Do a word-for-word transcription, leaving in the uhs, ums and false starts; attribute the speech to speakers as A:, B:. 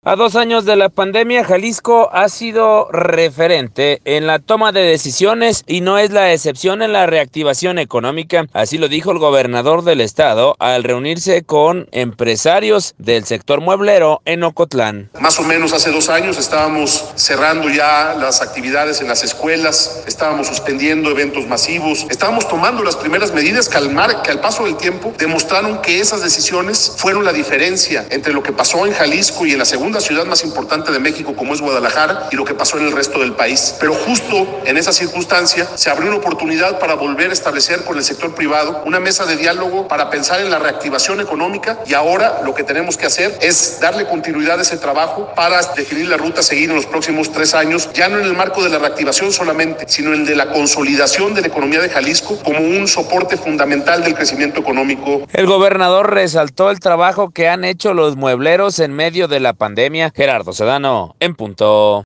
A: A dos años de la pandemia, Jalisco ha sido referente en la toma de decisiones y no es la excepción en la reactivación económica. Así lo dijo el gobernador del estado al reunirse con empresarios del sector mueblero en Ocotlán.
B: Más o menos hace dos años estábamos cerrando ya las actividades en las escuelas, estábamos suspendiendo eventos masivos, estábamos tomando las primeras medidas que al, mar, que al paso del tiempo demostraron que esas decisiones fueron la diferencia entre lo que pasó en Jalisco y en la segunda ciudad más importante de México, como es Guadalajara, y lo que pasó en el resto del país. Pero justo en esa circunstancia se abrió una oportunidad para volver a establecer con el sector privado una mesa de diálogo para pensar en la reactivación económica, y ahora lo que tenemos que hacer es darle continuidad a ese trabajo para definir la ruta a seguir en los próximos tres años, ya no en el marco de la reactivación solamente, sino en el de la consolidación de la economía de Jalisco como un soporte fundamental del crecimiento económico.
A: El gobernador resaltó el trabajo que han hecho los muebleros en medio de la pandemia. Gerardo Sedano, en punto.